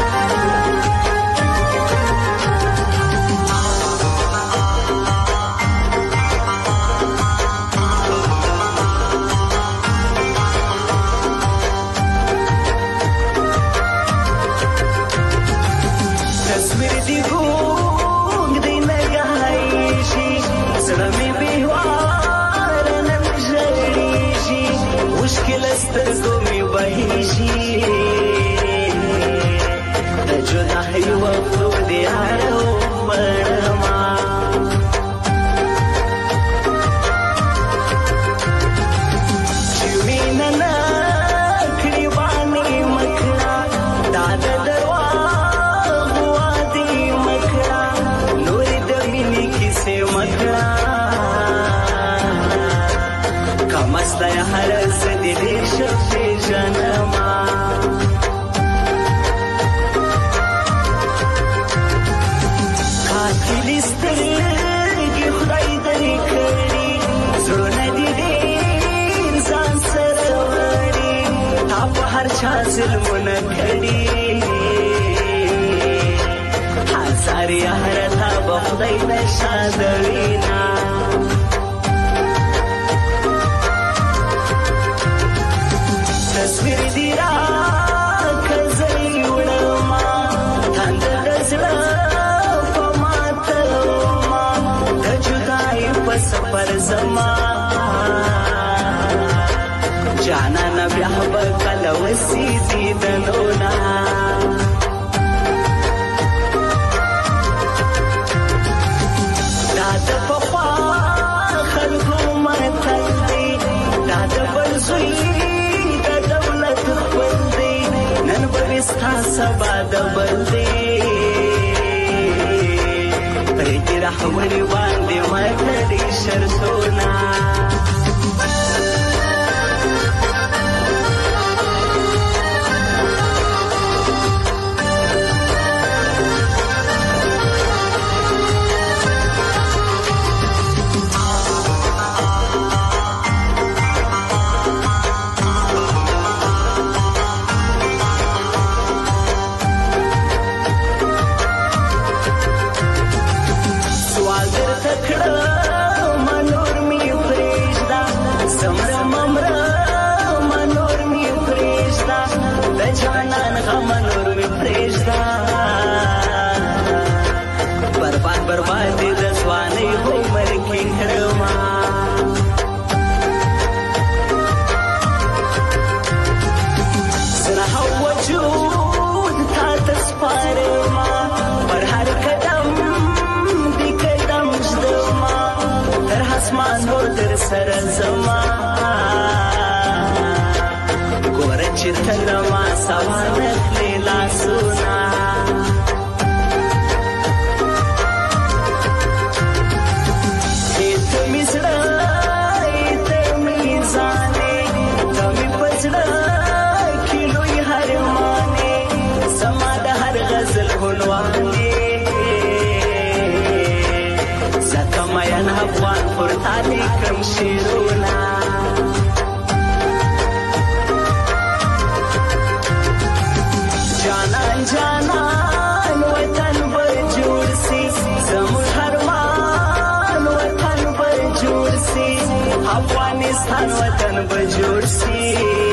ظلمونه کړي هزار یاره تا به خدای نشادوینا. تصویر دی را کزلی وړما تند د زړه په ماته ما د جدای په سفر زما جانان بیا به کله وسیږي د نونا. دا د پخوا خلکو متل دی دا د بل زوی د دولت خپل دی نن به ستا سبا د بل دی پرېږدي رحمونې باندې متلي شرطونه. سره زما ګوره چې تل ما سوا نخلي لاسونه ته مې زړه ته مې ځانې ته مې په زړه کې لوی هرمانې زما د هر غزل عنوانې ځکه مین افغان پر تا لیکم شعرونه جانان جانان وطن به جوړ سي زموږ هرمان وطن به جوړ سي افغانستان وطن به جوړ سي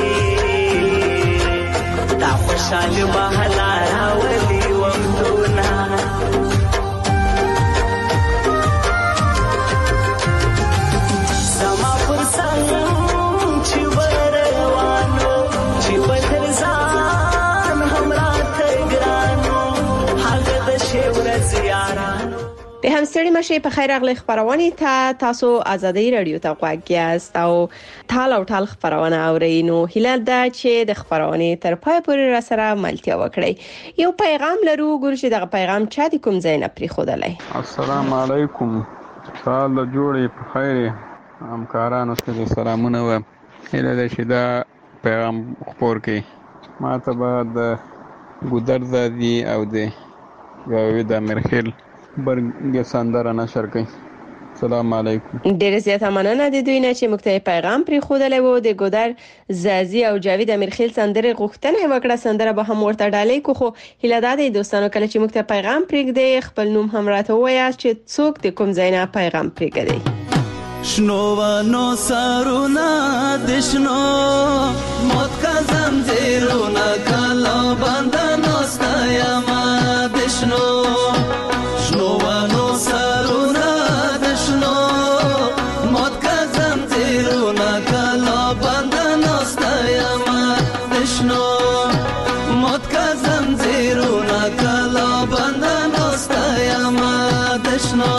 دا خوشحالي به هلا راولي وختونه هم ستړي مشه په خیر اغلی خبرونه ته تاسو ازادي رادیو ته غوږ یاست او ټال او ټال خبرونه اورئ. نو هیله ده چې د خبرونه تر پای پورې را سره ملتیا وکړئ. یو پیغام لرو ګور چې دغه پیغام چا د کوم ځای نه پری خودلای. السلام علیکم. سال جوړې په خیر همکارانو ته سلامونه و. هیله ده چې دا پیغام خبر کړي. ما ته به د ګودر زادي او د جاوید امیرخیل برګ سندره نشر کړي. السلام علیکم. ډیره زیاته مننه د دوی نه چې موږ ته پیغام پری خودلې وو. د ګودر زازي او جاوید امیرخیل سندره غوښتنه وکړه. سندره به هم ورته ډالۍ کو. خو هیله ده د دوستانو کله چې موږ ته پیغام پریږدي خپل نوم هم راته وایي چې څوک د کوم ځای نه پیغام پریږدي. شنو و نو سرونا دشنو موت کا زنجیرونا کلا بندنو ستایما دشنو شنو و نو سرونا دشنو موت کا زنجیرونا کلا بندنو ستایما دشنو موت کا زنجیرونا کلا بندنو ستایما دشنو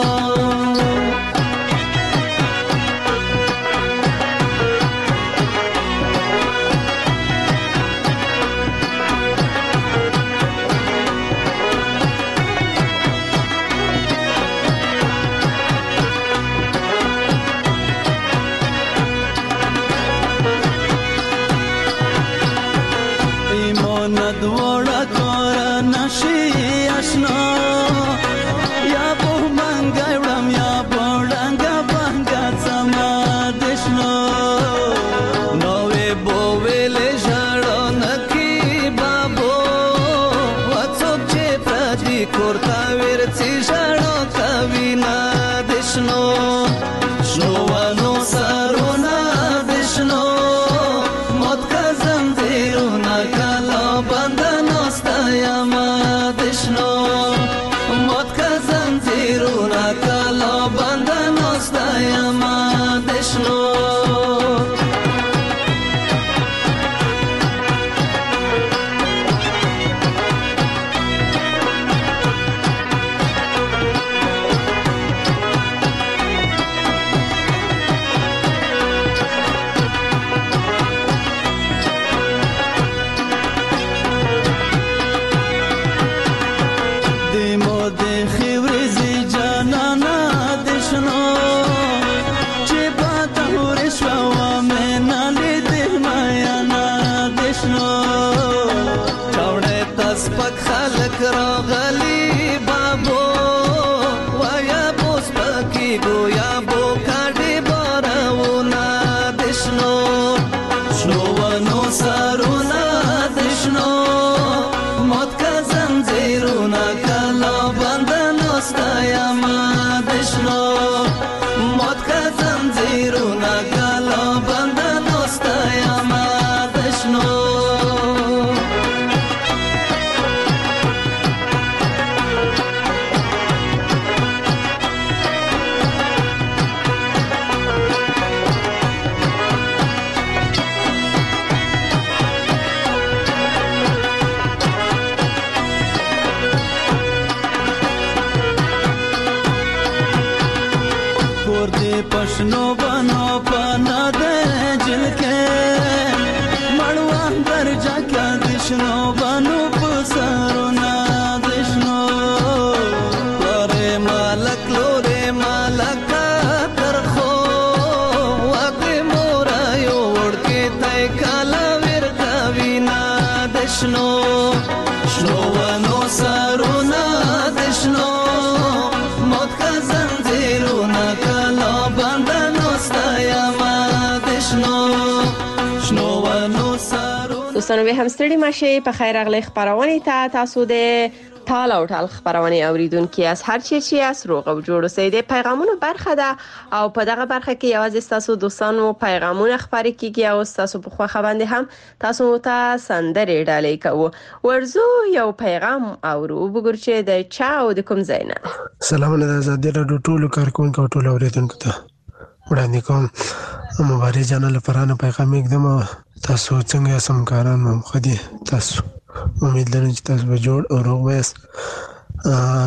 دوستانو به هم ستړي مشه په خیر اغلی خبرونه ته تاسو د ټال او ټال خبرونه اوریدونکو از هر چی چی از روغ او جوړ اوسئ. د پیغامونو برخه ده او په دغه برخه کې یوازې تاسو دوستانو پیغامونه خبرې کیږي او تاسو په خو خوندې هم تاسو ته سندرې ډالۍ کوو. ورزو یو پیغام اورو وګور چې د چا او د کوم ځای نه. سلام علیکم آزادي رادیو ټولو کارکونکو او ټولو اوریدونکو ته وړاندې کوم. مبارک جان لپاره نه پیغام اقدم تاسو څنګه سمکاران مو خدي تاسو امید لرم چې تاسو به جوړ او روغ وایست.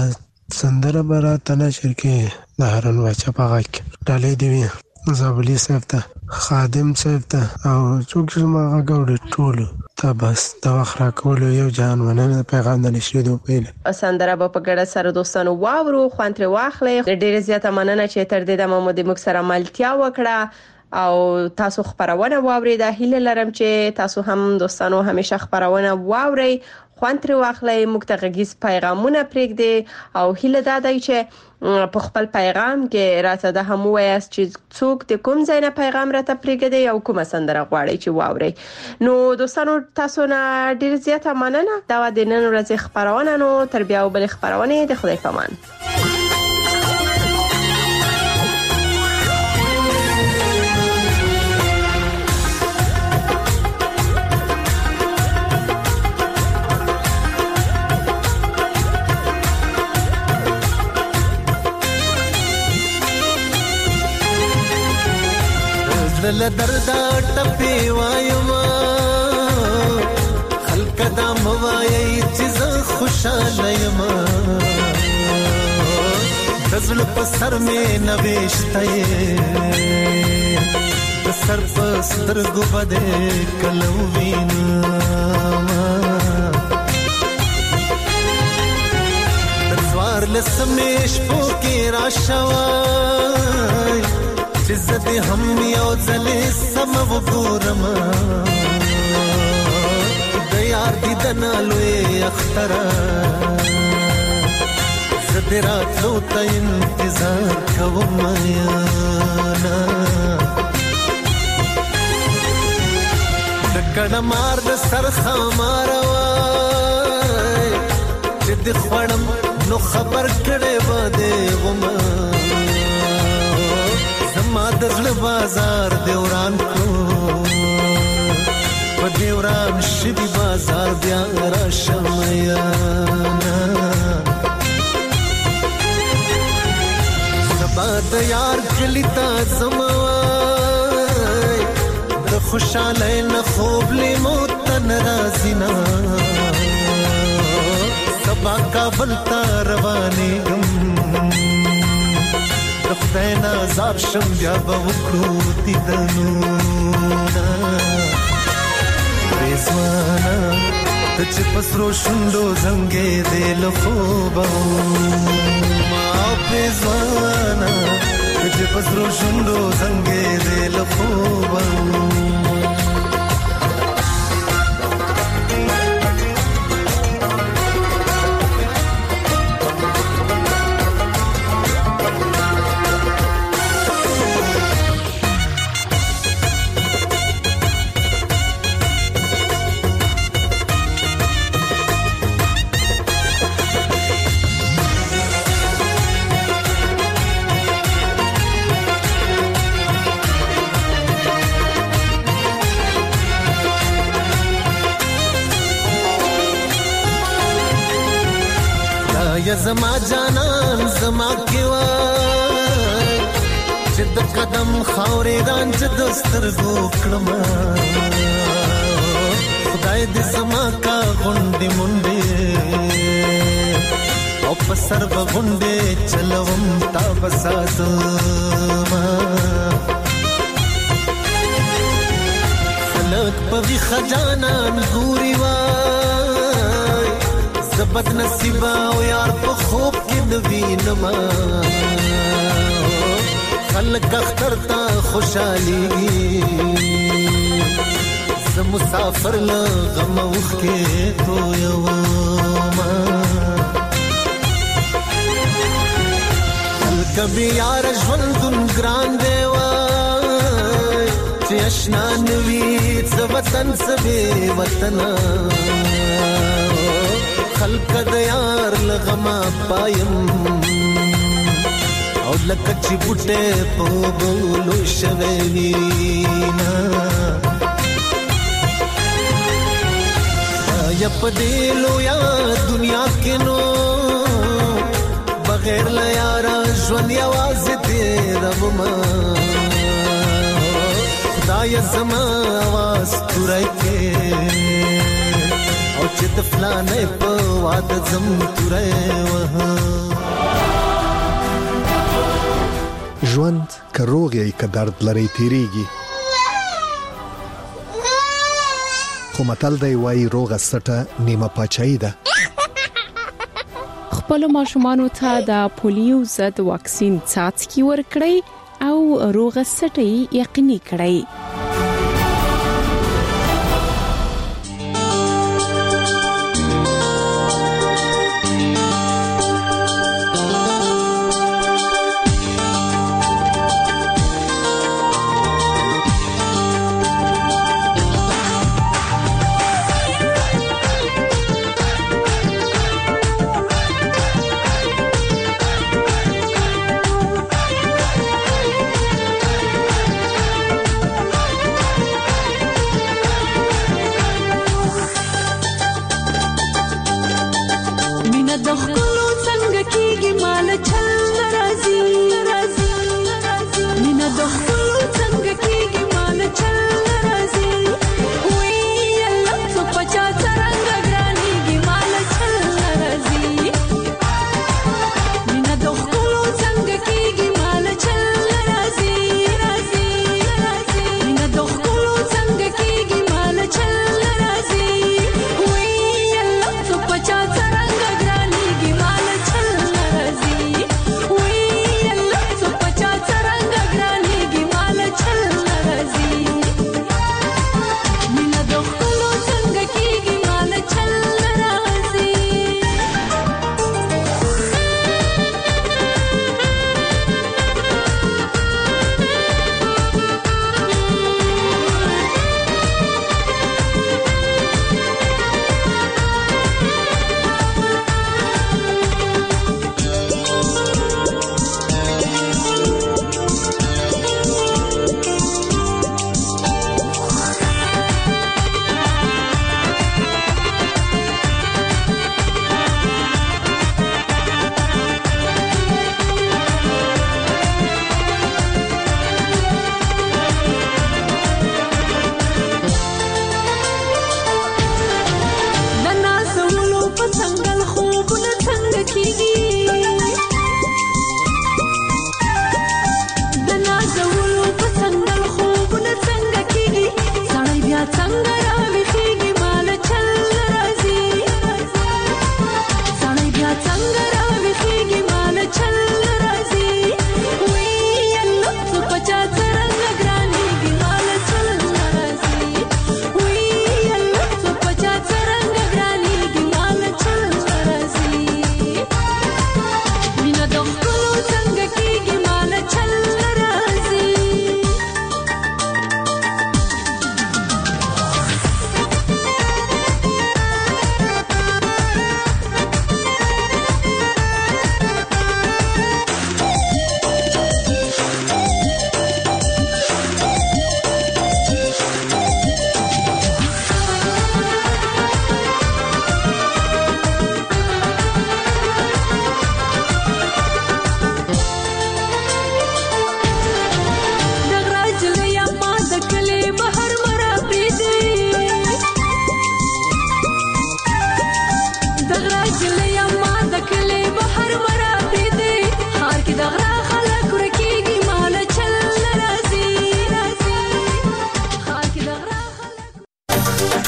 سندره برا تنشر کې د هارون باچا په غږ کې ډالۍ دی وي زابلی صاحب ته خادم صاحب ته او څوک چې ما غږ اوري ټولو ته بس د وخت راکولو یو جهان مننه پیغام د نشریدو پیل سندره په پګړه سره دوستانو واورو خوان تر واخلې ډېر زیاته مننه چې تر دې د محمد مک سره ملتیا وکړه او تاسو خبرونه واوري د هیله لرم چې تاسو هم دوستانو همیشه خبرونه واوري خوان تر واخلې مکتغیز پیغامونه پرېږدي او هیله دادای چې په خپل پیغام کې راته د هم وایاست چې څوک د کوم ځای نه پیغام راته پرېږدي او کومه سندره غواړي چې واوري نو دوستانو تاسو نه ډیر زیاته مننه دا د نن ورځې خبرونه نو تر بیا بل خبرونه د خدای پامان دل دردا ټپي وايما خلک دا موایي چې خوشاله یم دزل په سر مې نوښتای د سر په سترګو باندې کلو وینا د څوار لسمېش پوکې را شوای عزت هم یو ځلې سم وګورم د یار دیدن لوی اختر زدراتلو ته انتظار کوم یانا د کډه مار د سر خمار وای چې د خړم نو خبر کړي باندې ومه ما دغل بازار دیوران کو په دیوران شدی بازار بیا را شمیانا سبا د یار کلی تا زموای د خوشاله نه خوب لیمو تن رازینا سبا کابل تا رواني غم خدای نازاب شم بیا به وکړو دیدنونه ریزوانا ته چې پسرو شوندو زنګې دې له خوبه ما ریزوانا ته چې پسرو شوندو زنګې دې له خوبه یا زما جانان زما کیوا چې د قدم خاورې رانج د سترګو کړم خدای دې زما کا غونډې مونډې او په سر بغونډې چلوم تا بساتما خلک په وی خجانان ګوري وای زبد نصیبا او یار په خوب کې نوینما خلک اختر تا خوشالي ز مسافر لا غم وخ کې تو یو ما کبھی یار ژوندون ګران دی وای چې آشنا نوي څه وطن څه بې وطن خلق د یار لغما پایم او لکه چې بوټه په بولو شوي وینا یا پدیلو یا دنیا کې نو بغیر لا یارا ژوند یوازې دې ربما خدای زما आवाज تورای کې او چې د فلانې په واده زم تورای وه ژوند که روغ یې که درد لري تیریږي خو متل دی وایي روغه سټه نیمه پاچاهي ده. خپل ماشومانو ته د پولیو ضد واکسین څاڅکي ورکړئ او روغه سټه یقیني کړئ. مینه د